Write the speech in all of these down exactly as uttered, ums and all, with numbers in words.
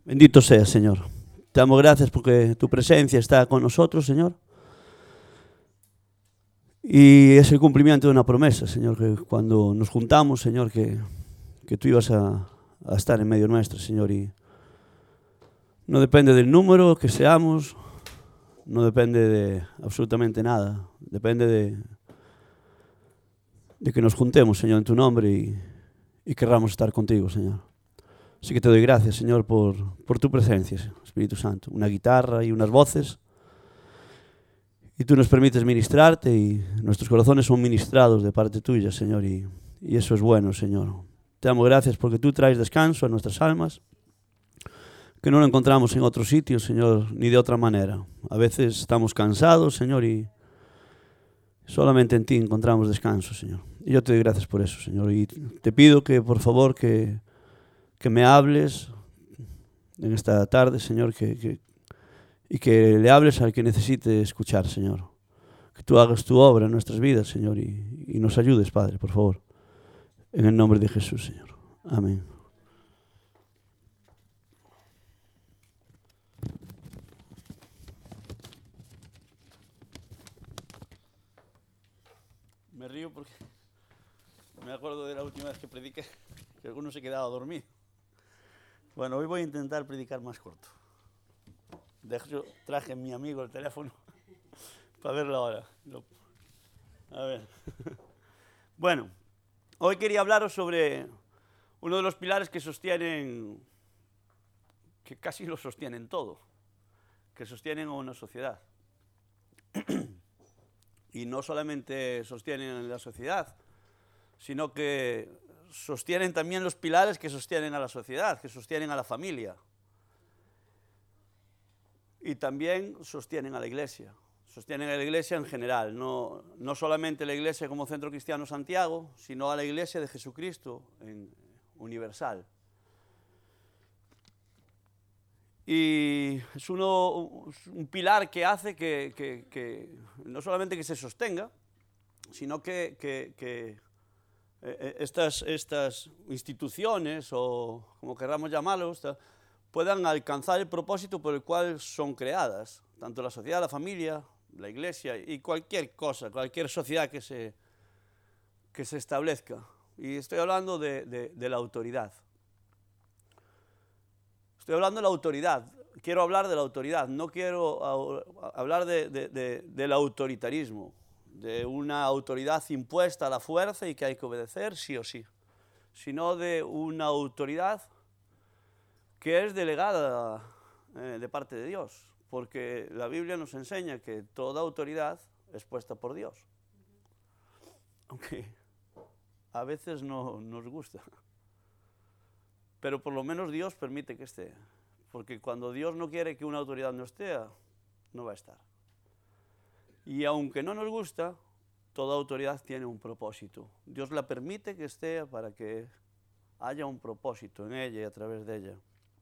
Bendito seas, Señor. Te damos gracias porque tu presencia está con nosotros, Señor. Y es el cumplimiento de una promesa, Señor, que cuando nos juntamos, Señor, que, que tú ibas a, a estar en medio nuestro, Señor. Y no depende del número que seamos, no depende de absolutamente nada. Depende de, de que nos juntemos, Señor, en tu nombre y, y querramos estar contigo, Señor. Así que te doy gracias, Señor, por, por tu presencia, Espíritu Santo. Una guitarra y unas voces. Y tú nos permites ministrarte y nuestros corazones son ministrados de parte tuya, Señor. Y, y eso es bueno, Señor. Te damos gracias porque tú traes descanso a nuestras almas, que no lo encontramos en otro sitio, Señor, ni de otra manera. A veces estamos cansados, Señor, y solamente en ti encontramos descanso, Señor. Y yo te doy gracias por eso, Señor. Y te pido que, por favor, que... que me hables en esta tarde, Señor, que, que, y que le hables al que necesite escuchar, Señor. Que tú hagas tu obra en nuestras vidas, Señor, y, y nos ayudes, Padre, por favor. En el nombre de Jesús, Señor. Amén. Me río porque me acuerdo de la última vez que prediqué, que alguno se quedaba dormido. Bueno, hoy voy a intentar predicar más corto. De hecho, traje a mi amigo el teléfono para verlo ahora. A ver. Bueno, hoy quería hablaros sobre uno de los pilares que sostienen, que casi lo sostienen todo, que sostienen a una sociedad. Y no solamente sostienen la sociedad, sino que sostienen también los pilares que sostienen a la sociedad, que sostienen a la familia. Y también sostienen a la iglesia, sostienen a la iglesia en general, no, no solamente la iglesia como Centro Cristiano Santiago, sino a la iglesia de Jesucristo en universal. Y es uno, un pilar que hace que, que, que no solamente que se sostenga, sino que, que, que Estas, estas instituciones, o como queramos llamarlos, puedan alcanzar el propósito por el cual son creadas, tanto la sociedad, la familia, la iglesia y cualquier cosa, cualquier sociedad que se, que se establezca. Y estoy hablando de, de, de la autoridad. Estoy hablando de la autoridad. Quiero hablar de la autoridad, no quiero hablar de, de, de, del autoritarismo, de una autoridad impuesta a la fuerza y que hay que obedecer sí o sí, sino de una autoridad que es delegada eh, de parte de Dios, porque la Biblia nos enseña que toda autoridad es puesta por Dios, aunque a veces no nos gusta, pero por lo menos Dios permite que esté, porque cuando Dios no quiere que una autoridad no esté, no va a estar. Y aunque no nos gusta, toda autoridad tiene un propósito. Dios la permite que esté para que haya un propósito en ella y a través de ella.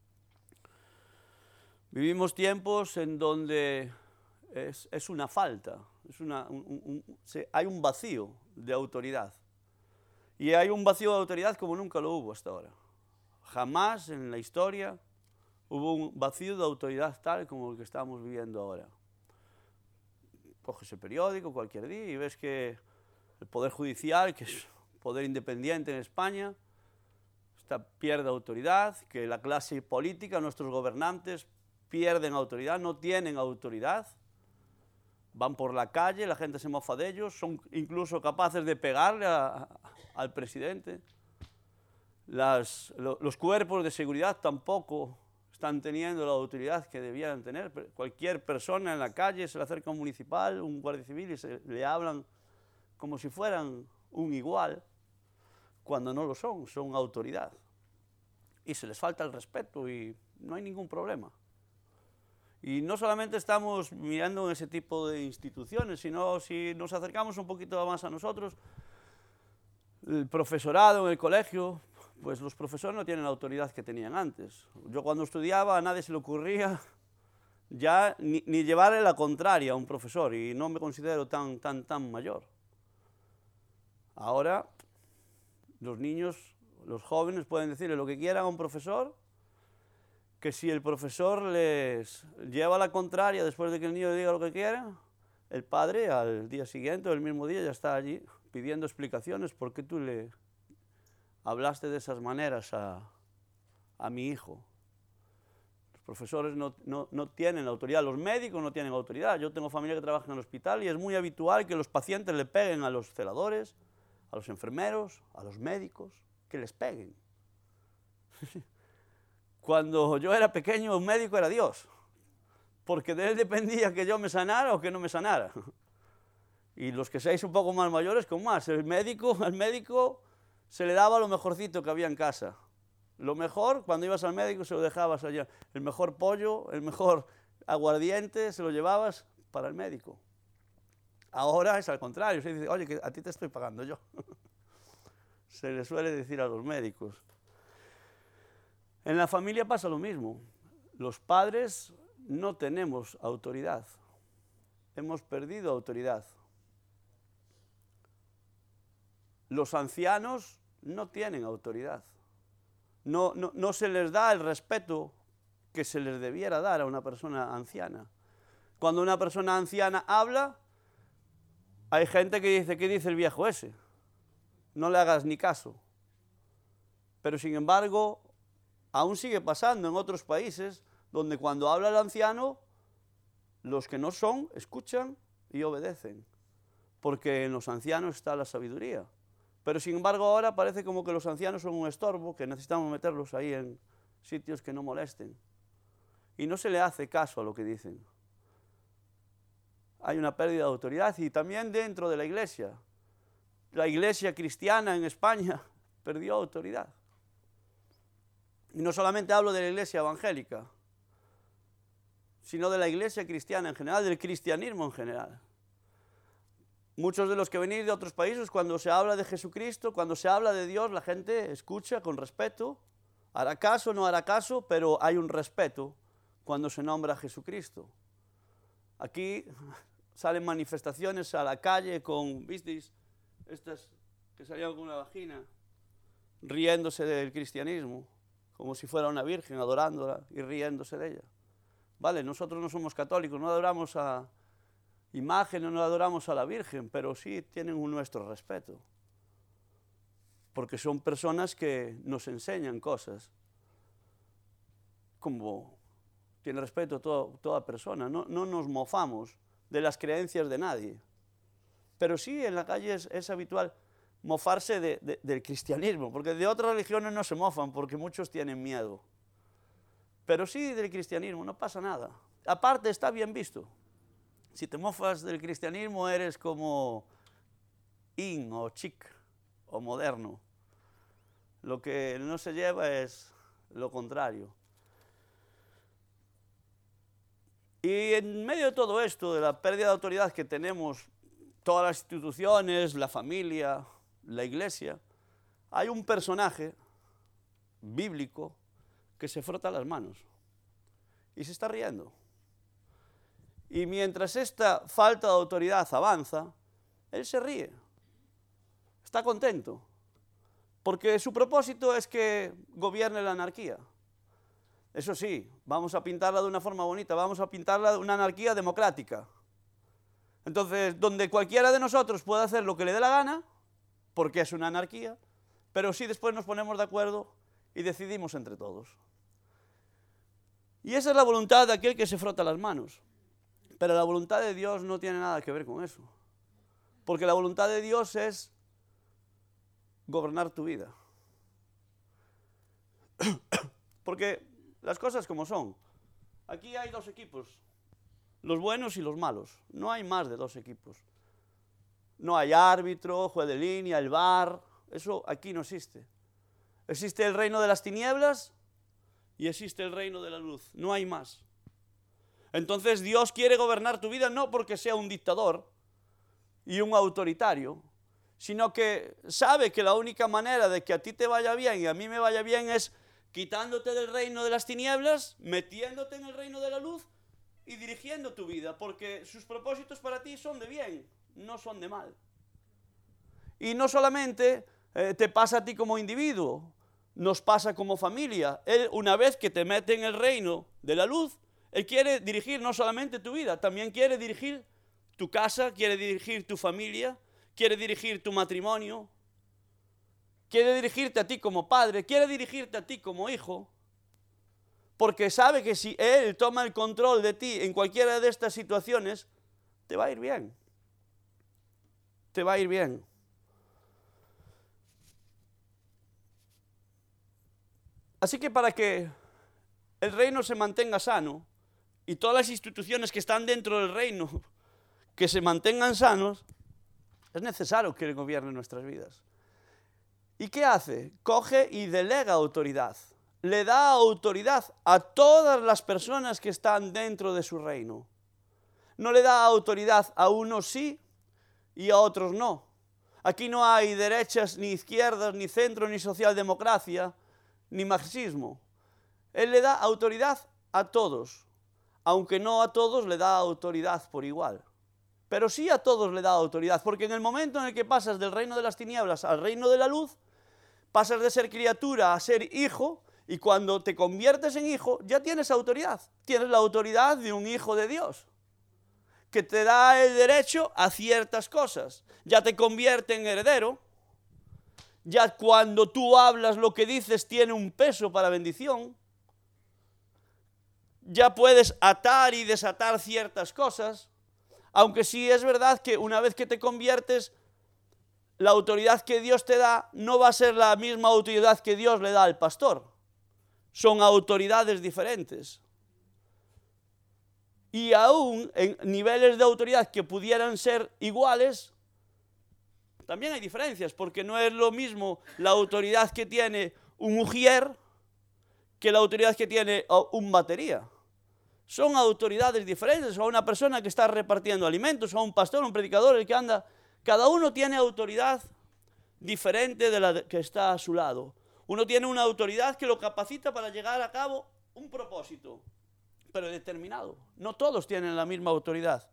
Vivimos tiempos en donde es, es una falta, es una, un, un, un, se, hay un vacío de autoridad. Y hay un vacío de autoridad como nunca lo hubo hasta ahora. Jamás en la historia hubo un vacío de autoridad tal como el que estamos viviendo ahora. Coges el periódico cualquier día y ves que el Poder Judicial, que es poder independiente en España, está, pierde autoridad, que la clase política, nuestros gobernantes, pierden autoridad, no tienen autoridad, van por la calle, la gente se mofa de ellos, son incluso capaces de pegarle a, a, al presidente. Las, lo, los cuerpos de seguridad tampoco están teniendo la autoridad que debían tener. Cualquier persona en la calle se le acerca a un municipal, un guardia civil y se, le hablan como si fueran un igual, cuando no lo son, son autoridad. Y se les falta el respeto y no hay ningún problema. Y no solamente estamos mirando en ese tipo de instituciones, sino si nos acercamos un poquito más a nosotros, el profesorado en el colegio, pues los profesores no tienen la autoridad que tenían antes. Yo cuando estudiaba a nadie se le ocurría ya ni, ni llevarle la contraria a un profesor, y no me considero tan, tan, tan mayor. Ahora los niños, los jóvenes pueden decirle lo que quieran a un profesor, que si el profesor les lleva la contraria después de que el niño le diga lo que quiera, el padre al día siguiente o el mismo día ya está allí pidiendo explicaciones por qué tú le hablaste de esas maneras a, a mi hijo. Los profesores no, no, no tienen autoridad, los médicos no tienen autoridad. Yo tengo familia que trabaja en el hospital y es muy habitual que los pacientes le peguen a los celadores, a los enfermeros, a los médicos, que les peguen. Cuando yo era pequeño, un médico era Dios, porque de él dependía que yo me sanara o que no me sanara. Y los que seáis un poco más mayores, con más. El médico, al médico se le daba lo mejorcito que había en casa. Lo mejor, cuando ibas al médico, se lo dejabas allá. El mejor pollo, el mejor aguardiente, se lo llevabas para el médico. Ahora es al contrario, se dice, oye, que a ti te estoy pagando yo. Se le suele decir a los médicos. En la familia pasa lo mismo. Los padres no tenemos autoridad. Hemos perdido autoridad. Los ancianos no tienen autoridad. No, no, no se les da el respeto que se les debiera dar a una persona anciana. Cuando una persona anciana habla, hay gente que dice, ¿qué dice el viejo ese? No le hagas ni caso. Pero sin embargo, aún sigue pasando en otros países donde cuando habla el anciano, los que no son, escuchan y obedecen. Porque en los ancianos está la sabiduría. Pero sin embargo ahora parece como que los ancianos son un estorbo, que necesitamos meterlos ahí en sitios que no molesten. Y no se le hace caso a lo que dicen. Hay una pérdida de autoridad y también dentro de la iglesia. La iglesia cristiana en España perdió autoridad. Y no solamente hablo de la iglesia evangélica, sino de la iglesia cristiana en general, del cristianismo en general. Muchos de los que venís de otros países, cuando se habla de Jesucristo, cuando se habla de Dios, la gente escucha con respeto, hará caso, no hará caso, pero hay un respeto cuando se nombra a Jesucristo. Aquí salen manifestaciones a la calle con, ¿visteis? Estas que salían con una vagina, riéndose del cristianismo, como si fuera una virgen, adorándola y riéndose de ella. Vale, nosotros no somos católicos, no adoramos a imágenes, no adoramos a la Virgen, pero sí tienen un nuestro respeto, porque son personas que nos enseñan cosas, como tiene respeto todo, toda persona, no, no nos mofamos de las creencias de nadie, pero sí en la calle es, es habitual mofarse de, de, del cristianismo, porque de otras religiones no se mofan, porque muchos tienen miedo, pero sí del cristianismo, no pasa nada, aparte está bien visto. Si te mofas del cristianismo eres como in o chic o moderno. Lo que no se lleva es lo contrario. Y en medio de todo esto, de la pérdida de autoridad que tenemos todas las instituciones, la familia, la iglesia, hay un personaje bíblico que se frota las manos y se está riendo. Y mientras esta falta de autoridad avanza, él se ríe, está contento, porque su propósito es que gobierne la anarquía. Eso sí, vamos a pintarla de una forma bonita, vamos a pintarla de una anarquía democrática. Entonces, donde cualquiera de nosotros puede hacer lo que le dé la gana, porque es una anarquía, pero sí después nos ponemos de acuerdo y decidimos entre todos. Y esa es la voluntad de aquel que se frota las manos. Pero la voluntad de Dios no tiene nada que ver con eso. Porque la voluntad de Dios es gobernar tu vida. Porque las cosas como son. Aquí hay dos equipos, los buenos y los malos. No hay más de dos equipos. No hay árbitro, juez de línea, el V A R. Eso aquí no existe. Existe el reino de las tinieblas y existe el reino de la luz. No hay más. Entonces Dios quiere gobernar tu vida no porque sea un dictador y un autoritario, sino que sabe que la única manera de que a ti te vaya bien y a mí me vaya bien es quitándote del reino de las tinieblas, metiéndote en el reino de la luz y dirigiendo tu vida, porque sus propósitos para ti son de bien, no son de mal. Y no solamente eh, te pasa a ti como individuo, nos pasa como familia. Él, una vez que te mete en el reino de la luz, Él quiere dirigir no solamente tu vida, también quiere dirigir tu casa, quiere dirigir tu familia, quiere dirigir tu matrimonio, quiere dirigirte a ti como padre, quiere dirigirte a ti como hijo, porque sabe que si Él toma el control de ti en cualquiera de estas situaciones, te va a ir bien. Te va a ir bien. Así que para que el reino se mantenga sano y todas las instituciones que están dentro del reino que se mantengan sanos, es necesario que Él gobierne nuestras vidas. ¿Y qué hace? Coge y delega autoridad. Le da autoridad a todas las personas que están dentro de su reino. No le da autoridad a unos sí y a otros no. Aquí no hay derechas, ni izquierdas, ni centro, ni socialdemocracia, ni marxismo. Él le da autoridad a todos, aunque no a todos le da autoridad por igual. Pero sí a todos le da autoridad, porque en el momento en el que pasas del reino de las tinieblas al reino de la luz, pasas de ser criatura a ser hijo, y cuando te conviertes en hijo, ya tienes autoridad. Tienes la autoridad de un hijo de Dios, que te da el derecho a ciertas cosas. Ya te convierte en heredero. Ya cuando tú hablas, lo que dices tiene un peso para bendición. Ya puedes atar y desatar ciertas cosas. Aunque sí es verdad que una vez que te conviertes, la autoridad que Dios te da no va a ser la misma autoridad que Dios le da al pastor. Son autoridades diferentes. Y aún en niveles de autoridad que pudieran ser iguales, también hay diferencias, porque no es lo mismo la autoridad que tiene un ujier que la autoridad que tiene un batería. Son autoridades diferentes, o una persona que está repartiendo alimentos, o un pastor, un predicador, el que anda. Cada uno tiene autoridad diferente de la que está a su lado. Uno tiene una autoridad que lo capacita para llegar a cabo un propósito, pero determinado. No todos tienen la misma autoridad.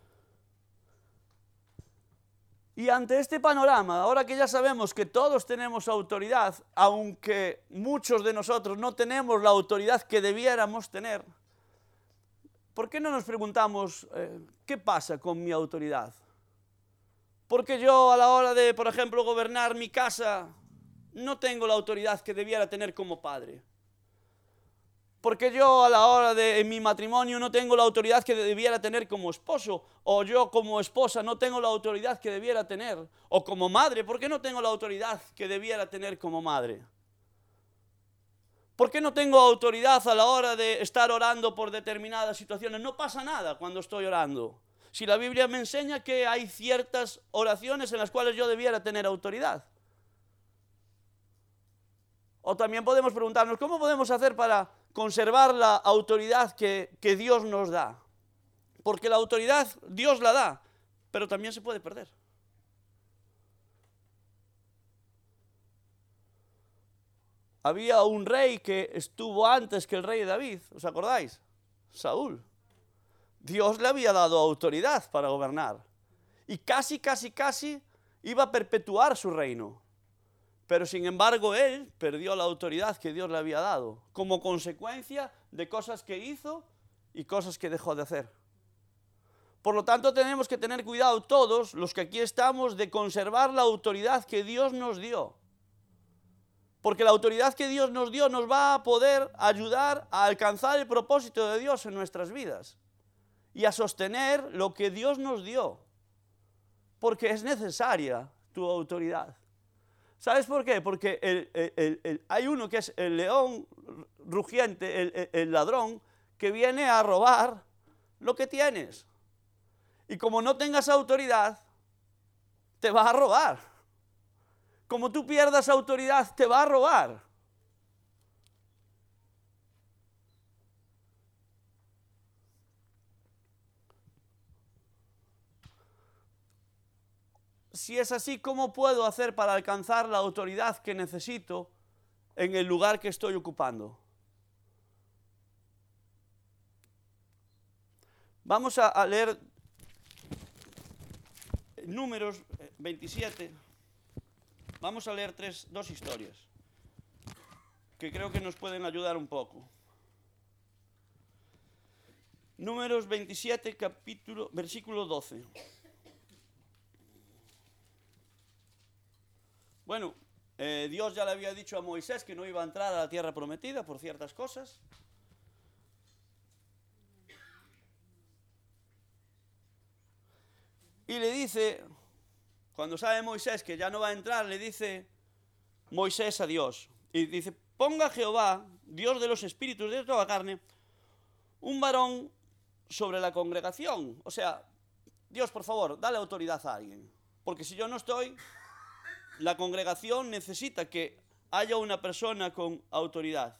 Y ante este panorama, ahora que ya sabemos que todos tenemos autoridad, aunque muchos de nosotros no tenemos la autoridad que debiéramos tener, ¿por qué no nos preguntamos, eh, qué pasa con mi autoridad? Porque yo a la hora de, por ejemplo, gobernar mi casa, no tengo la autoridad que debiera tener como padre. Porque yo a la hora de en mi matrimonio no tengo la autoridad que debiera tener como esposo, o yo como esposa no tengo la autoridad que debiera tener, o como madre, ¿por qué no tengo la autoridad que debiera tener como madre? ¿Por qué no tengo autoridad a la hora de estar orando por determinadas situaciones? No pasa nada cuando estoy orando. Si la Biblia me enseña que hay ciertas oraciones en las cuales yo debiera tener autoridad. O también podemos preguntarnos, ¿cómo podemos hacer para conservar la autoridad que, que Dios nos da? Porque la autoridad Dios la da, pero también se puede perder. Había un rey que estuvo antes que el rey David, ¿os acordáis? Saúl. Dios le había dado autoridad para gobernar. Y casi, casi, casi iba a perpetuar su reino. Pero sin embargo él perdió la autoridad que Dios le había dado, como consecuencia de cosas que hizo y cosas que dejó de hacer. Por lo tanto tenemos que tener cuidado todos los que aquí estamos de conservar la autoridad que Dios nos dio. Porque la autoridad que Dios nos dio nos va a poder ayudar a alcanzar el propósito de Dios en nuestras vidas y a sostener lo que Dios nos dio. Porque es necesaria tu autoridad. ¿Sabes por qué? Porque el, el, el, el, hay uno que es el león rugiente, el, el, el ladrón, que viene a robar lo que tienes. Y como no tengas autoridad, te va a robar. Como tú pierdas autoridad, te va a robar. Si es así, ¿cómo puedo hacer para alcanzar la autoridad que necesito en el lugar que estoy ocupando? Vamos a, a leer Números veintisiete. Vamos a leer tres, dos historias. que creo que nos pueden ayudar un poco. Números veintisiete, capítulo, versículo doce. Bueno, eh, Dios ya le había dicho a Moisés que no iba a entrar a la tierra prometida por ciertas cosas. Y le dice, cuando sabe Moisés que ya no va a entrar, le dice Moisés a Dios. Y dice, ponga Jehová, Dios de los espíritus de toda carne, un varón sobre la congregación. O sea, Dios, por favor, dale autoridad a alguien. Porque si yo no estoy, la congregación necesita que haya una persona con autoridad.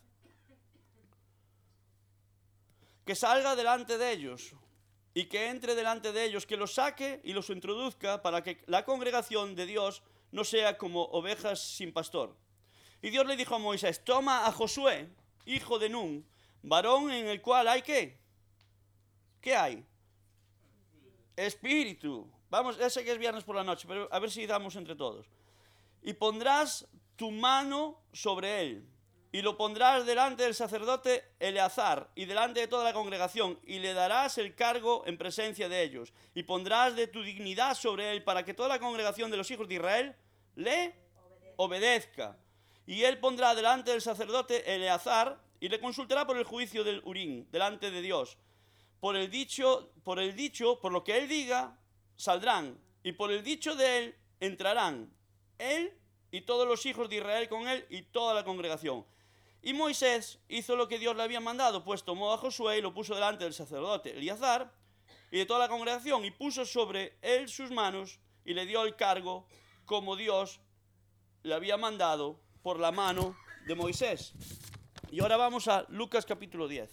Que salga delante de ellos y que entre delante de ellos, que los saque y los introduzca para que la congregación de Dios no sea como ovejas sin pastor. Y Dios le dijo a Moisés, toma a Josué, hijo de Nun, varón en el cual hay ¿qué? ¿Qué hay? Espíritu. Vamos, ya sé que es viernes por la noche, pero a ver si damos entre todos. Y pondrás tu mano sobre él, y lo pondrás delante del sacerdote Eleazar, y delante de toda la congregación, y le darás el cargo en presencia de ellos, y pondrás de tu dignidad sobre él, para que toda la congregación de los hijos de Israel le obedezca. Y él pondrá delante del sacerdote Eleazar, y le consultará por el juicio del Urim, delante de Dios. Por el dicho, por el dicho, por lo que él diga, saldrán, y por el dicho de él entrarán, él y todos los hijos de Israel con él y toda la congregación. Y Moisés hizo lo que Dios le había mandado, pues tomó a Josué y lo puso delante del sacerdote Eleazar y de toda la congregación, y puso sobre él sus manos y le dio el cargo como Dios le había mandado por la mano de Moisés. Y ahora vamos a Lucas capítulo diez.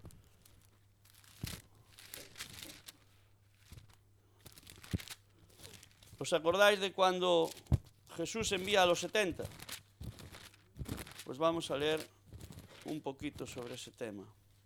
¿Os acordáis de cuando Jesús envía a los setenta? Pues vamos a leer un poquito sobre ese tema.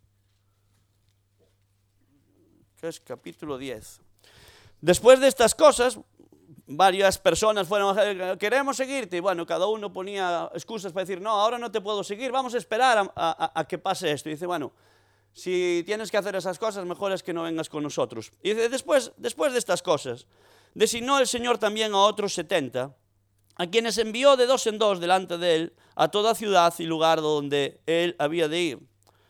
Que es capítulo diez. Después de estas cosas, varias personas fueron a queremos seguirte. Y bueno, cada uno ponía excusas para decir, no, ahora no te puedo seguir, vamos a esperar a, a, a que pase esto. Y dice, bueno, si tienes que hacer esas cosas, mejor es que no vengas con nosotros. Y dice, después, después de estas cosas, designó el Señor también a otros setenta, a quienes envió de dos en dos delante de él a toda ciudad y lugar donde él había de ir.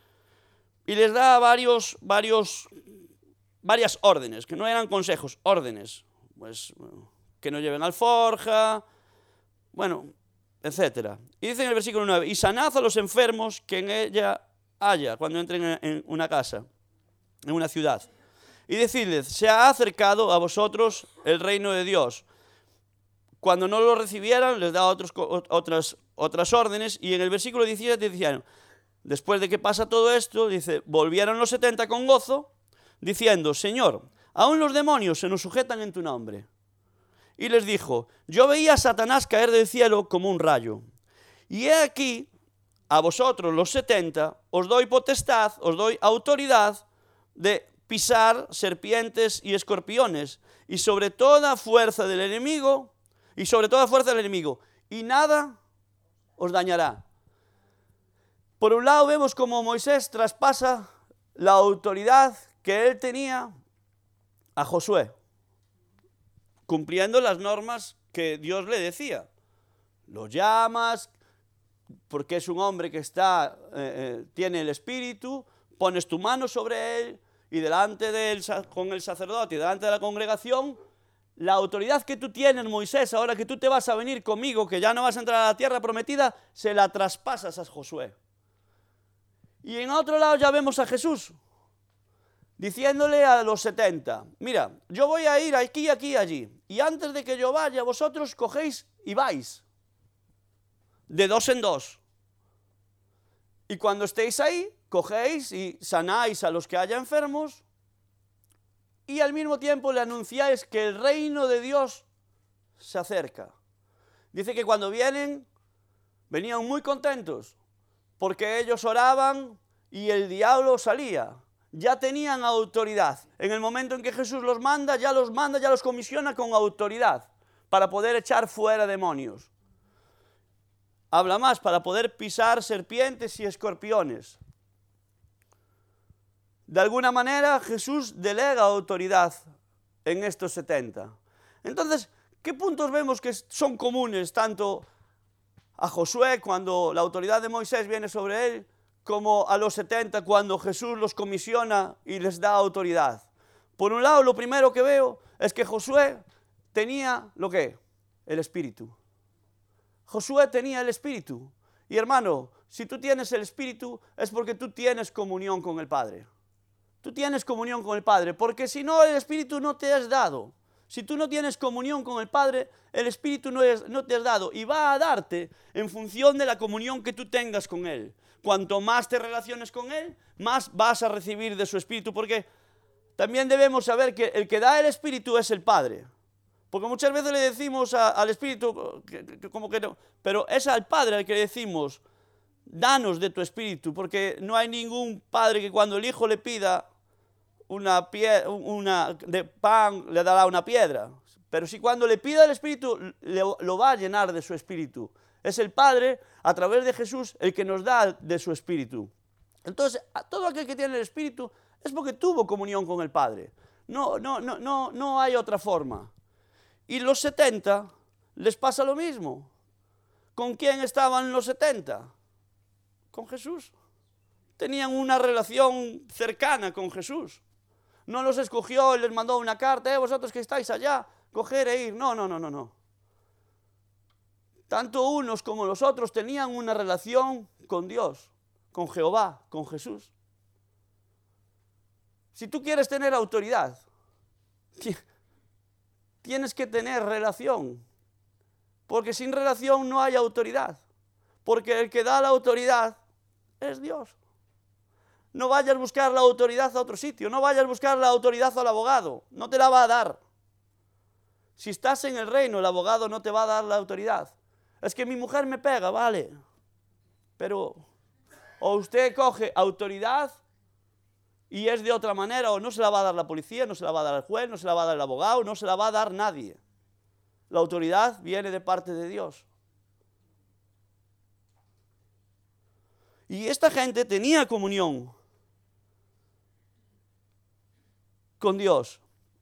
Y les da varios, varios, varias órdenes, que no eran consejos, órdenes. Pues que no lleven alforja, bueno, etcétera. Y dice en el versículo nueve, y sanad a los enfermos que en ella haya, cuando entren en una casa, en una ciudad. Y decidles, se ha acercado a vosotros el reino de Dios. Cuando no lo recibieran, les da otros, otras, otras órdenes. Y en el versículo diecisiete decían, después de que pasa todo esto, dice, volvieron los setenta con gozo, diciendo, Señor, aún los demonios se nos sujetan en tu nombre. Y les dijo, yo veía a Satanás caer del cielo como un rayo. Y he aquí, a vosotros los setenta, os doy potestad, os doy autoridad de pisar serpientes y escorpiones, y sobre toda fuerza del enemigo, y sobre toda fuerza del enemigo, y nada os dañará. Por un lado vemos como Moisés traspasa la autoridad que él tenía a Josué, cumpliendo las normas que Dios le decía. Lo llamas, porque es un hombre que está, eh, eh, tiene el espíritu, pones tu mano sobre él, y delante de él, con el sacerdote y delante de la congregación, la autoridad que tú tienes, Moisés, ahora que tú te vas a venir conmigo, que ya no vas a entrar a la tierra prometida, se la traspasas a Josué. Y en otro lado ya vemos a Jesús, diciéndole a los setenta, mira, yo voy a ir aquí, aquí, allí, y antes de que yo vaya, vosotros cogéis y vais, de dos en dos. Y cuando estéis ahí, cogéis y sanáis a los que haya enfermos, y al mismo tiempo le anunciáis que el reino de Dios se acerca. Dice que cuando vienen, venían muy contentos, porque ellos oraban y el diablo salía. Ya tenían autoridad. En el momento en que Jesús los manda, ya los manda, ya los comisiona con autoridad, para poder echar fuera demonios. habla más, para poder pisar serpientes y escorpiones. De alguna manera Jesús delega autoridad en estos setenta. Entonces, ¿qué puntos vemos que son comunes tanto a Josué cuando la autoridad de Moisés viene sobre él, como a los setenta cuando Jesús los comisiona y les da autoridad? Por un lado, lo primero que veo es que Josué tenía, ¿lo qué? El Espíritu. Josué tenía el Espíritu. Y hermano, si tú tienes el Espíritu es porque tú tienes comunión con el Padre. Tú tienes comunión con el Padre, porque si no, el Espíritu no te es dado. Si tú no tienes comunión con el Padre, el Espíritu no, es, no te es dado y va a darte en función de la comunión que tú tengas con Él. Cuanto más te relaciones con Él, más vas a recibir de su Espíritu, porque también debemos saber que el que da el Espíritu es el Padre. Porque muchas veces le decimos a, al Espíritu, que, que, como que no, pero es al Padre al que le decimos, danos de tu Espíritu, porque no hay ningún padre que cuando el hijo le pida una, pie, una de pan le dará una piedra, pero si cuando le pida el Espíritu le, lo va a llenar de su Espíritu. Es el Padre a través de Jesús el que nos da de su Espíritu. Entonces, a todo aquel que tiene el Espíritu es porque tuvo comunión con el Padre. No, no, no, no, no hay otra forma. Y los setenta les pasa lo mismo. ¿Con quién estaban los setenta? Con Jesús. Tenían una relación cercana con Jesús. No los escogió y les mandó una carta, eh, vosotros que estáis allá, coger e ir. No, no, no, no, no. Tanto unos como los otros tenían una relación con Dios, con Jehová, con Jesús. Si tú quieres tener autoridad, tienes que tener relación, porque sin relación no hay autoridad, porque el que da la autoridad es Dios. No vayas a buscar la autoridad a otro sitio, no vayas a buscar la autoridad al abogado, no te la va a dar. Si estás en el reino, el abogado no te va a dar la autoridad. Es que mi mujer me pega, vale, pero o usted coge autoridad y es de otra manera, o no se la va a dar la policía, no se la va a dar el juez, no se la va a dar el abogado, no se la va a dar nadie. La autoridad viene de parte de Dios. Y esta gente tenía comunión con Dios.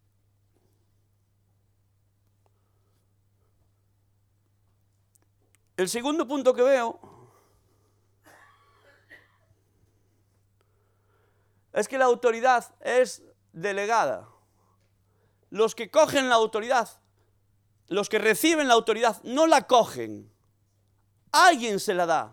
El segundo punto que veo es que la autoridad es delegada. Los que cogen la autoridad, los que reciben la autoridad, no la cogen. Alguien se la da.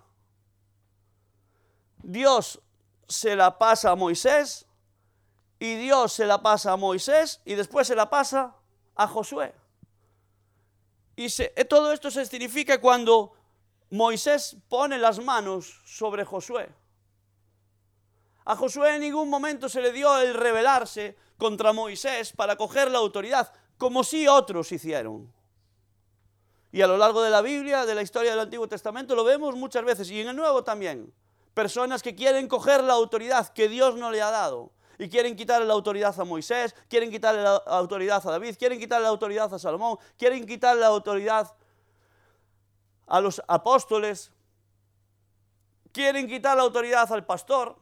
Dios se la pasa a Moisés, y Dios se la pasa a Moisés, y después se la pasa a Josué. Y se, todo esto se significa cuando Moisés pone las manos sobre Josué. A Josué en ningún momento se le dio el rebelarse contra Moisés para coger la autoridad, como sí otros hicieron. Y a lo largo de la Biblia, de la historia del Antiguo Testamento, lo vemos muchas veces, y en el Nuevo también. Personas que quieren coger la autoridad que Dios no le ha dado, y quieren quitarle la autoridad a Moisés, quieren quitarle la autoridad a David, quieren quitarle la autoridad a Salomón, quieren quitarle la autoridad a los apóstoles, quieren quitar la autoridad al pastor.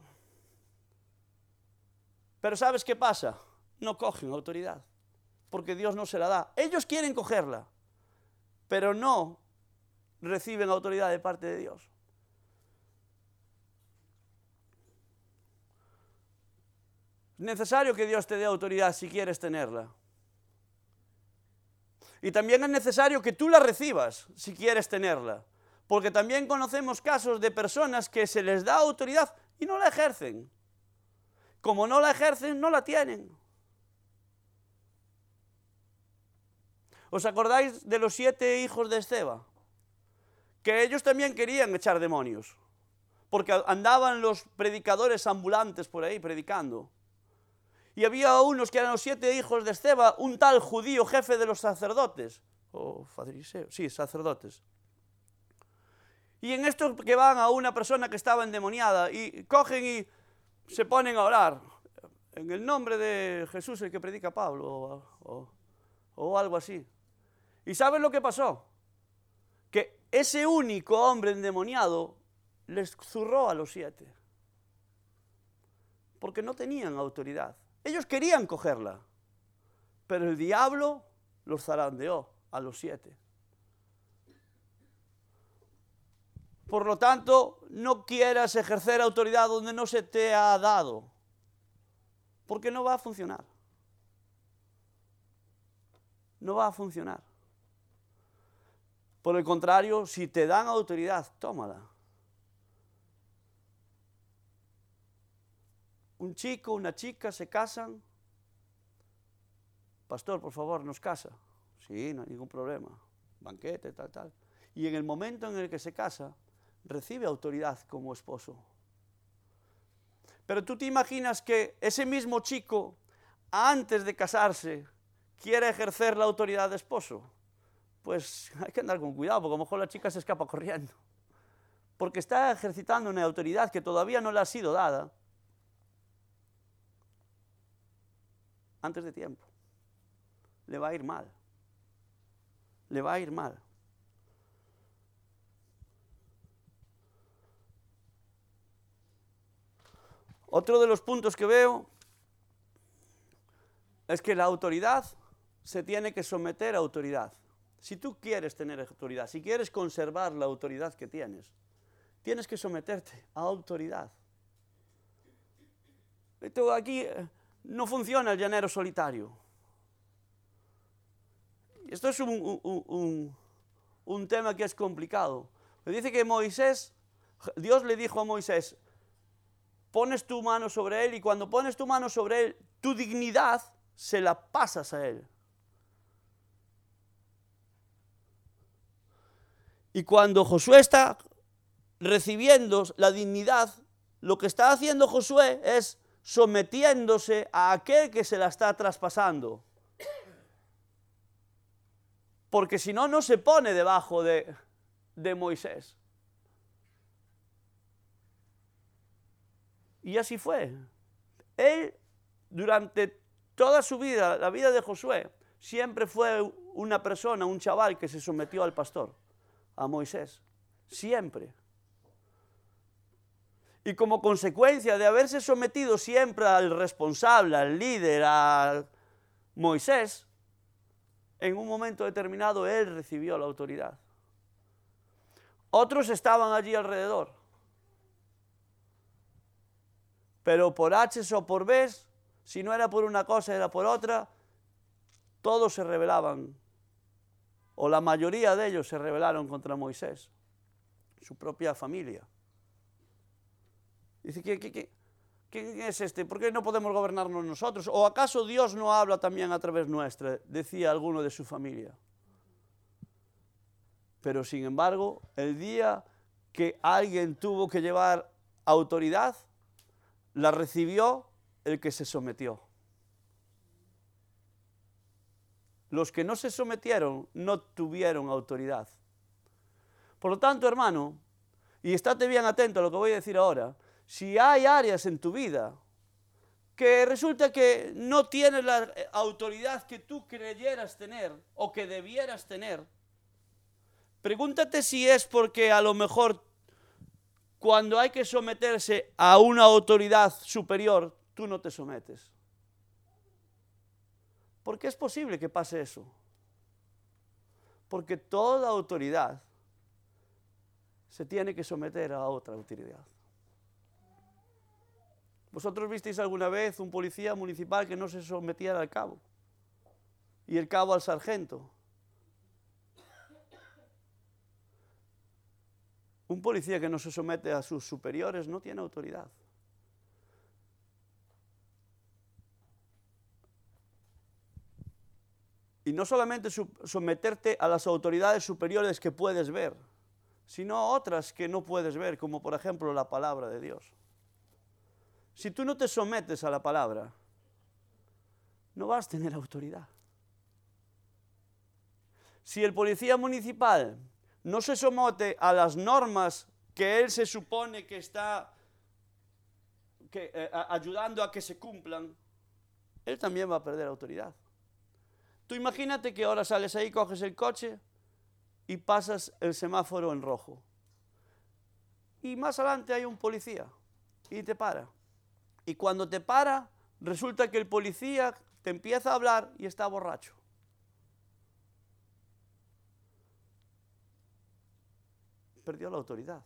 Pero ¿sabes qué pasa? No cogen autoridad, porque Dios no se la da. Ellos quieren cogerla, pero no reciben autoridad de parte de Dios. Es necesario que Dios te dé autoridad si quieres tenerla. Y también es necesario que tú la recibas si quieres tenerla. Porque también conocemos casos de personas que se les da autoridad y no la ejercen. Como no la ejercen, no la tienen. ¿Os acordáis de los siete hijos de Esceva? Que ellos también querían echar demonios. Porque andaban los predicadores ambulantes por ahí predicando. Y había unos que eran los siete hijos de Esceva, un tal judío jefe de los sacerdotes. O fariseos, sí, sacerdotes. Y en esto que van a una persona que estaba endemoniada y cogen y se ponen a orar en el nombre de Jesús, el que predica Pablo, o, o, o algo así. ¿Y saben lo que pasó? Que ese único hombre endemoniado les zurró a los siete. Porque no tenían autoridad. Ellos querían cogerla, pero el diablo los zarandeó a los siete. Por lo tanto, no quieras ejercer autoridad donde no se te ha dado, porque no va a funcionar. No va a funcionar. Por el contrario, si te dan autoridad, tómala. Un chico, una chica se casan. Pastor, por favor, ¿nos casa? Sí, no hay ningún problema. Banquete, tal, tal. Y en el momento en el que se casa, recibe autoridad como esposo. Pero tú te imaginas que ese mismo chico, antes de casarse, quiere ejercer la autoridad de esposo. Pues hay que andar con cuidado, porque a lo mejor la chica se escapa corriendo. Porque está ejercitando una autoridad que todavía no le ha sido dada antes de tiempo. Le va a ir mal. Le va a ir mal. Otro de los puntos que veo es que la autoridad se tiene que someter a autoridad. Si tú quieres tener autoridad, si quieres conservar la autoridad que tienes, tienes que someterte a autoridad. Esto aquí no funciona el llanero solitario. Esto es un, un, un, un tema que es complicado. Me dice que Moisés, Dios le dijo a Moisés, pones tu mano sobre él y cuando pones tu mano sobre él, tu dignidad se la pasas a él. Y cuando Josué está recibiendo la dignidad, lo que está haciendo Josué es sometiéndose a aquel que se la está traspasando. Porque si no, no se pone debajo de, de Moisés. Y así fue. Él, durante toda su vida, la vida de Josué, siempre fue una persona, un chaval que se sometió al pastor, a Moisés. Siempre. Y como consecuencia de haberse sometido siempre al responsable, al líder, a Moisés, en un momento determinado él recibió la autoridad. Otros estaban allí alrededor. Pero por H o por B, si no era por una cosa, era por otra, todos se rebelaban, o la mayoría de ellos se rebelaron contra Moisés, su propia familia. Dice, ¿qué, qué, qué, ¿quién es este? ¿Por qué no podemos gobernarnos nosotros? ¿O acaso Dios no habla también a través nuestra? Decía alguno de su familia. Pero sin embargo, el día que alguien tuvo que llevar autoridad, la recibió el que se sometió. Los que no se sometieron no tuvieron autoridad. Por lo tanto, hermano, y estate bien atento a lo que voy a decir ahora, si hay áreas en tu vida que resulta que no tienes la autoridad que tú creyeras tener o que debieras tener, pregúntate si es porque a lo mejor cuando hay que someterse a una autoridad superior, tú no te sometes. ¿Por qué es posible que pase eso? Porque toda autoridad se tiene que someter a otra autoridad. ¿Vosotros visteis alguna vez un policía municipal que no se sometiera al cabo? Y el cabo al sargento. Un policía que no se somete a sus superiores no tiene autoridad. Y no solamente someterte a las autoridades superiores que puedes ver, sino a otras que no puedes ver, como por ejemplo la palabra de Dios. Si tú no te sometes a la palabra, no vas a tener autoridad. Si el policía municipal no se somete a las normas que él se supone que está que, eh, ayudando a que se cumplan, él también va a perder autoridad. Tú imagínate que ahora sales ahí, coges el coche y pasas el semáforo en rojo. Y más adelante hay un policía y te para. Y cuando te para, resulta que el policía te empieza a hablar y está borracho. Perdió la autoridad.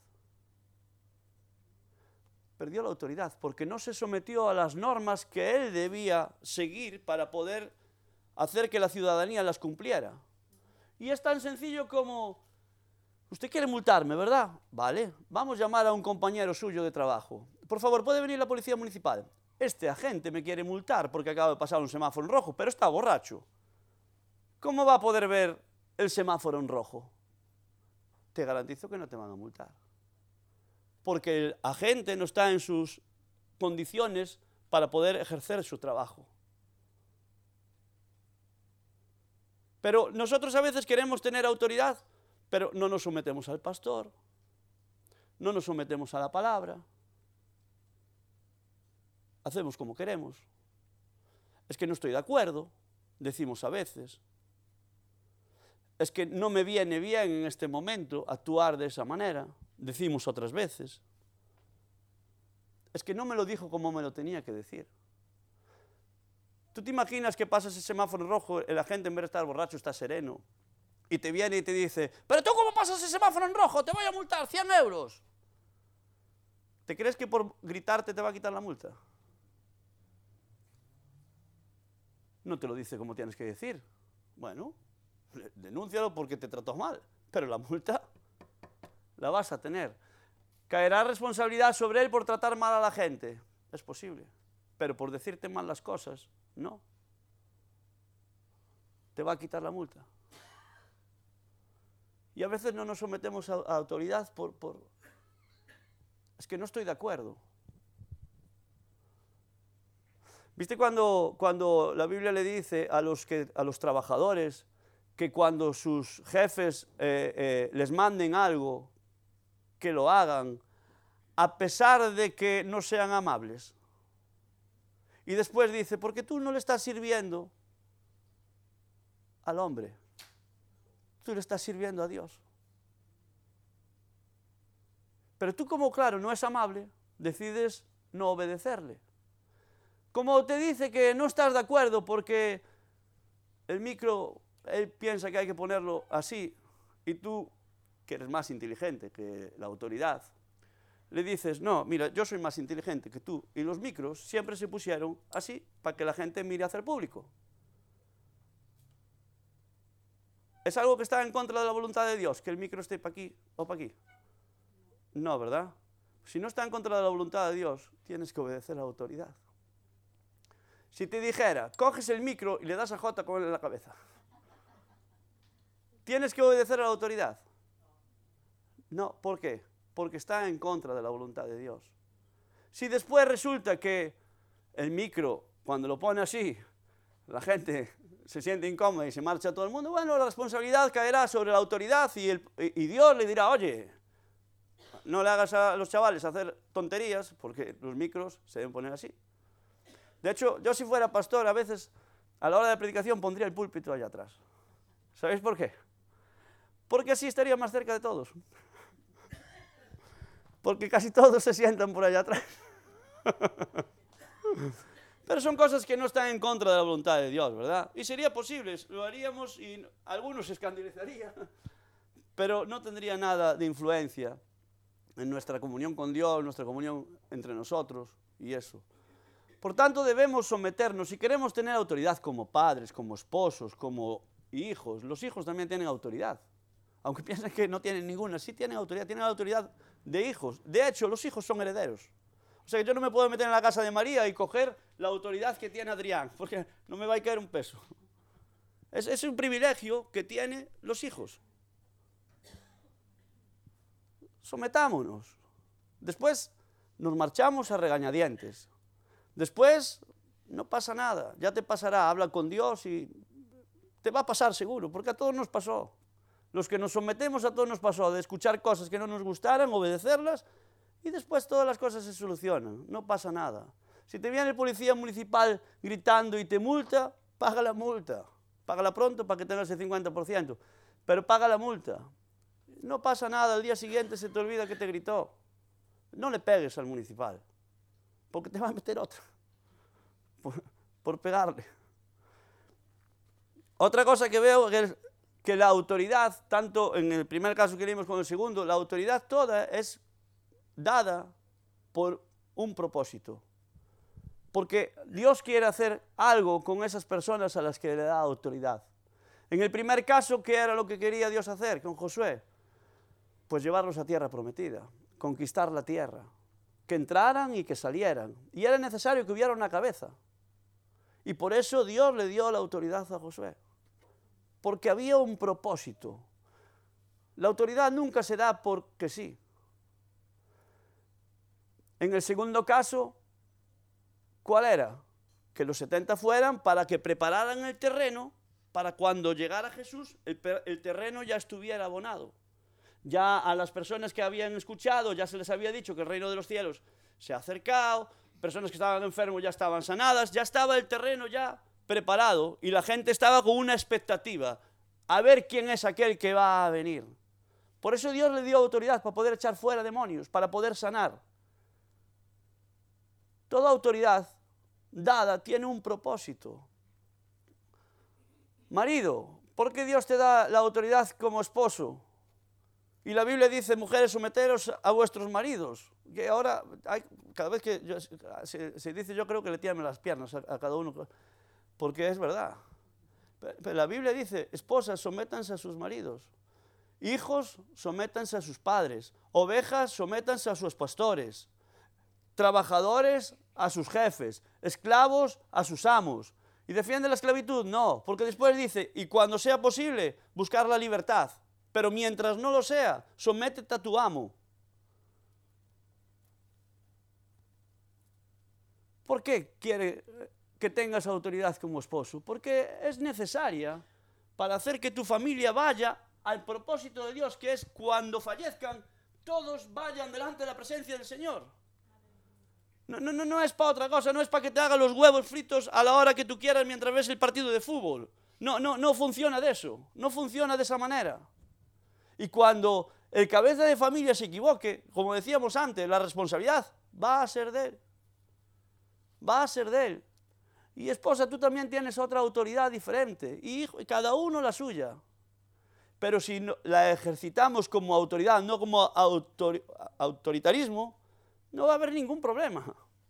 Perdió la autoridad porque no se sometió a las normas que él debía seguir para poder hacer que la ciudadanía las cumpliera. Y es tan sencillo como, usted quiere multarme, ¿verdad? Vale, vamos a llamar a un compañero suyo de trabajo. Por favor, ¿puede venir la policía municipal? Este agente me quiere multar porque acaba de pasar un semáforo en rojo, pero está borracho. ¿Cómo va a poder ver el semáforo en rojo? Te garantizo que no te van a multar. Porque el agente no está en sus condiciones para poder ejercer su trabajo. Pero nosotros a veces queremos tener autoridad, pero no nos sometemos al pastor, no nos sometemos a la palabra, hacemos como queremos. Es que no estoy de acuerdo, decimos a veces. Es que no me viene bien en este momento actuar de esa manera, decimos otras veces. Es que no me lo dijo como me lo tenía que decir. ¿Tú te imaginas que pasas ese semáforo rojo, el agente en vez de estar borracho está sereno y te viene y te dice, pero tú cómo pasas ese semáforo en rojo, te voy a multar cien euros? ¿Te crees que por gritarte te va a quitar la multa? No te lo dice como tienes que decir. Bueno, denúncialo porque te trató mal, pero la multa la vas a tener. ¿Caerá responsabilidad sobre él por tratar mal a la gente? Es posible, pero por decirte mal las cosas, no. Te va a quitar la multa. Y a veces no nos sometemos a, a autoridad por, por... Es que no estoy de acuerdo. ¿Viste cuando, cuando la Biblia le dice a los, que, a los trabajadores que cuando sus jefes eh, eh, les manden algo, que lo hagan, a pesar de que no sean amables? Y después dice, porque tú no le estás sirviendo al hombre, tú le estás sirviendo a Dios. Pero tú, como claro, no es amable, decides no obedecerle. Como te dice que no estás de acuerdo porque el micro, él piensa que hay que ponerlo así, y tú, que eres más inteligente que la autoridad, le dices, no, mira, yo soy más inteligente que tú, y los micros siempre se pusieron así, para que la gente mire hacia el público. ¿Es algo que está en contra de la voluntad de Dios, que el micro esté para aquí o para aquí? No, ¿verdad? Si no está en contra de la voluntad de Dios, tienes que obedecer a la autoridad. Si te dijera, coges el micro y le das a Jota con él en la cabeza, ¿tienes que obedecer a la autoridad? No, ¿por qué? Porque está en contra de la voluntad de Dios. Si después resulta que el micro, cuando lo pone así, la gente se siente incómoda y se marcha todo el mundo, bueno, la responsabilidad caerá sobre la autoridad y, el, y Dios le dirá, oye, no le hagas a los chavales hacer tonterías, porque los micros se deben poner así. De hecho, yo si fuera pastor, a veces, a la hora de predicación, pondría el púlpito allá atrás. ¿Sabéis por qué? Porque así estaría más cerca de todos. Porque casi todos se sientan por allá atrás. Pero son cosas que no están en contra de la voluntad de Dios, ¿verdad? Y sería posible, lo haríamos y algunos se escandalizarían, pero no tendría nada de influencia en nuestra comunión con Dios, nuestra comunión entre nosotros y eso. Por tanto, debemos someternos. Si queremos tener autoridad como padres, como esposos, como hijos, los hijos también tienen autoridad. Aunque piensen que no tienen ninguna, sí tienen autoridad, tienen autoridad de hijos. De hecho, los hijos son herederos. O sea que yo no me puedo meter en la casa de María y coger la autoridad que tiene Adrián, porque no me va a caer un peso. Es, es un privilegio que tienen los hijos. Sometámonos. Después nos marchamos a regañadientes. Después no pasa nada, ya te pasará, habla con Dios y te va a pasar seguro, porque a todos nos pasó. Los que nos sometemos, a todos nos pasó, de escuchar cosas que no nos gustaran, obedecerlas, y después todas las cosas se solucionan, no pasa nada. Si te viene el policía municipal gritando y te multa, paga la multa, págala pronto para que tengas el cincuenta por ciento. pero paga la multa. No pasa nada, al día siguiente se te olvida que te gritó. No le pegues al municipal, porque te va a meter otra, por, por pegarle. Otra cosa que veo es que la autoridad, tanto en el primer caso que leímos como en el segundo, la autoridad toda es dada por un propósito. Porque Dios quiere hacer algo con esas personas a las que le da autoridad. En el primer caso, ¿qué era lo que quería Dios hacer con Josué? Pues llevarlos a tierra prometida, conquistar la tierra, que entraran y que salieran. Y era necesario que hubiera una cabeza. Y por eso Dios le dio la autoridad a Josué. Porque había un propósito. La autoridad nunca se da porque sí. En el segundo caso, ¿cuál era? Que los setenta fueran para que prepararan el terreno para cuando llegara Jesús, el, el terreno ya estuviera abonado. Ya a las personas que habían escuchado, ya se les había dicho que el reino de los cielos se ha acercado, personas que estaban enfermos ya estaban sanadas, ya estaba el terreno ya preparado y la gente estaba con una expectativa, a ver quién es aquel que va a venir. Por eso Dios le dio autoridad para poder echar fuera demonios, para poder sanar. Toda autoridad dada tiene un propósito. Marido, ¿por qué Dios te da la autoridad como esposo? Y la Biblia dice, mujeres, someteros a vuestros maridos. Que ahora, hay, cada vez que yo, se, se dice, yo creo que le tiran las piernas a, a cada uno, porque es verdad. Pero, pero la Biblia dice, esposas, sométanse a sus maridos. Hijos, sométanse a sus padres. Ovejas, sométanse a sus pastores. Trabajadores, a sus jefes. Esclavos, a sus amos. ¿Y defiende la esclavitud? No, porque después dice, y cuando sea posible, buscar la libertad. Pero mientras no lo sea, sométete a tu amo. ¿Por qué quiere que tengas autoridad como esposo? Porque es necesaria para hacer que tu familia vaya al propósito de Dios, que es cuando fallezcan, todos vayan delante de la presencia del Señor. No, no, no, no es para otra cosa, no es para que te haga los huevos fritos a la hora que tú quieras mientras ves el partido de fútbol. No, no, no funciona de eso, no funciona de esa manera. Y cuando el cabeza de familia se equivoque, como decíamos antes, la responsabilidad va a ser de él. Va a ser de él. Y esposa, tú también tienes otra autoridad diferente. Y hijo, cada uno la suya. Pero si no, la ejercitamos como autoridad, no como autor, autoritarismo, no va a haber ningún problema.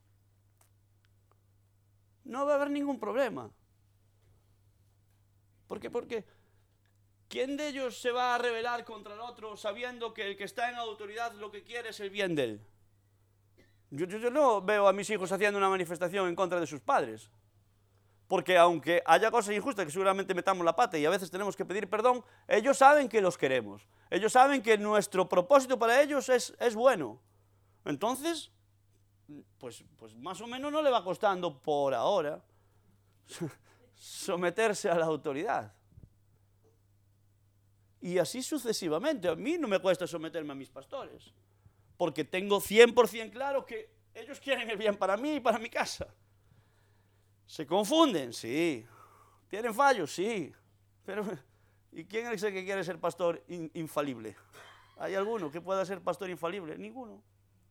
No va a haber ningún problema. ¿Por qué? Porque ¿quién de ellos se va a rebelar contra el otro sabiendo que el que está en autoridad lo que quiere es el bien de él? Yo, yo, yo no veo a mis hijos haciendo una manifestación en contra de sus padres. Porque aunque haya cosas injustas que seguramente metamos la pata y a veces tenemos que pedir perdón, ellos saben que los queremos. Ellos saben que nuestro propósito para ellos es, es bueno. Entonces, pues, pues más o menos no le va costando por ahora someterse a la autoridad. Y así sucesivamente. A mí no me cuesta someterme a mis pastores, porque tengo cien por ciento claro que ellos quieren el bien para mí y para mi casa. ¿Se confunden? Sí. ¿Tienen fallos? Sí. Pero, ¿y quién es el que quiere ser pastor in, infalible? ¿Hay alguno que pueda ser pastor infalible? Ninguno.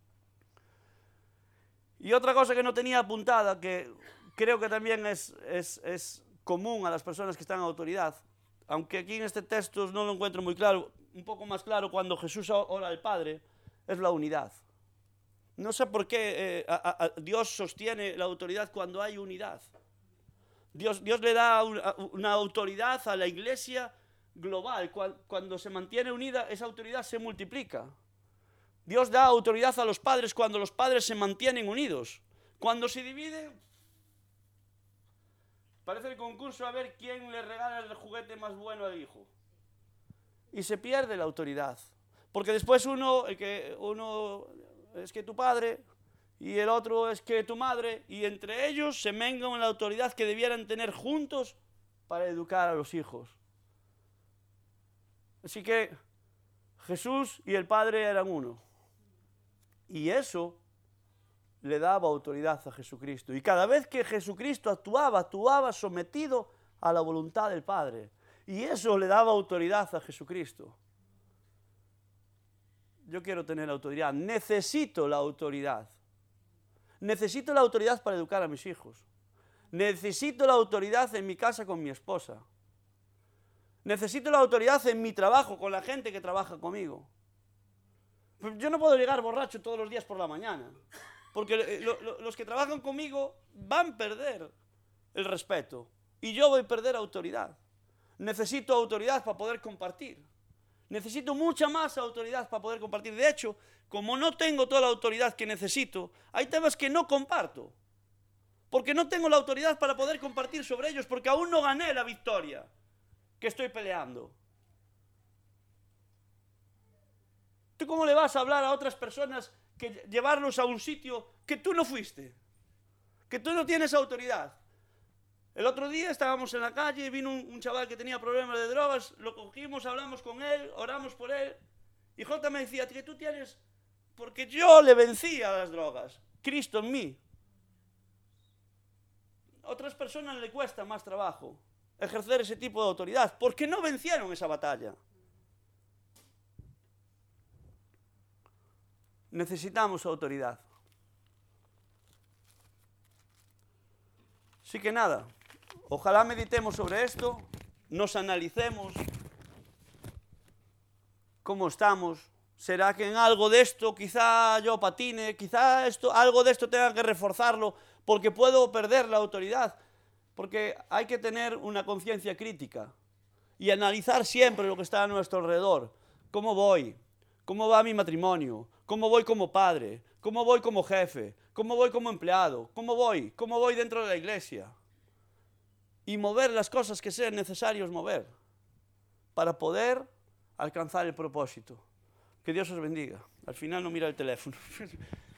Y otra cosa que no tenía apuntada, que creo que también es, es, es común a las personas que están en autoridad, aunque aquí en este texto no lo encuentro muy claro, un poco más claro cuando Jesús ora al Padre, es la unidad. No sé por qué eh, a, a, Dios sostiene la autoridad cuando hay unidad. Dios, Dios le da una, una autoridad a la iglesia global. Cuando, cuando se mantiene unida, esa autoridad se multiplica. Dios da autoridad a los padres cuando los padres se mantienen unidos. Cuando se divide, parece el concurso a ver quién le regala el juguete más bueno al hijo. Y se pierde la autoridad. Porque después uno, el que, uno es que tu padre y el otro es que tu madre, y entre ellos se mengan la autoridad que debieran tener juntos para educar a los hijos. Así que Jesús y el Padre eran uno. Y eso le daba autoridad a Jesucristo. Y cada vez que Jesucristo actuaba, actuaba sometido a la voluntad del Padre. Y eso le daba autoridad a Jesucristo. Yo quiero tener autoridad. Necesito la autoridad. Necesito la autoridad para educar a mis hijos. Necesito la autoridad en mi casa con mi esposa. Necesito la autoridad en mi trabajo con la gente que trabaja conmigo. Yo no puedo llegar borracho todos los días por la mañana, porque lo, lo, los que trabajan conmigo van a perder el respeto y yo voy a perder autoridad. Necesito autoridad para poder compartir. Necesito mucha más autoridad para poder compartir. De hecho, como no tengo toda la autoridad que necesito, hay temas que no comparto, porque no tengo la autoridad para poder compartir sobre ellos, porque aún no gané la victoria que estoy peleando. ¿Tú cómo le vas a hablar a otras personas que llevarlos a un sitio que tú no fuiste? Que tú no tienes autoridad. El otro día estábamos en la calle, vino un, un chaval que tenía problemas de drogas, lo cogimos, hablamos con él, oramos por él, y Jota me decía que tú tienes, porque yo le vencí a las drogas, Cristo en mí. A otras personas le cuesta más trabajo ejercer ese tipo de autoridad, porque no vencieron esa batalla. Necesitamos autoridad. Así que nada, ojalá meditemos sobre esto, nos analicemos cómo estamos. ¿Será que en algo de esto quizá yo patine? Quizá esto, algo de esto tenga que reforzarlo porque puedo perder la autoridad. Porque hay que tener una conciencia crítica y analizar siempre lo que está a nuestro alrededor. ¿Cómo voy? ¿Cómo va mi matrimonio? ¿Cómo voy como padre? ¿Cómo voy como jefe? ¿Cómo voy como empleado? ¿Cómo voy? ¿Cómo voy dentro de la iglesia? Y mover las cosas que sean necesarios mover para poder alcanzar el propósito. Que Dios os bendiga. Al final no mira el teléfono.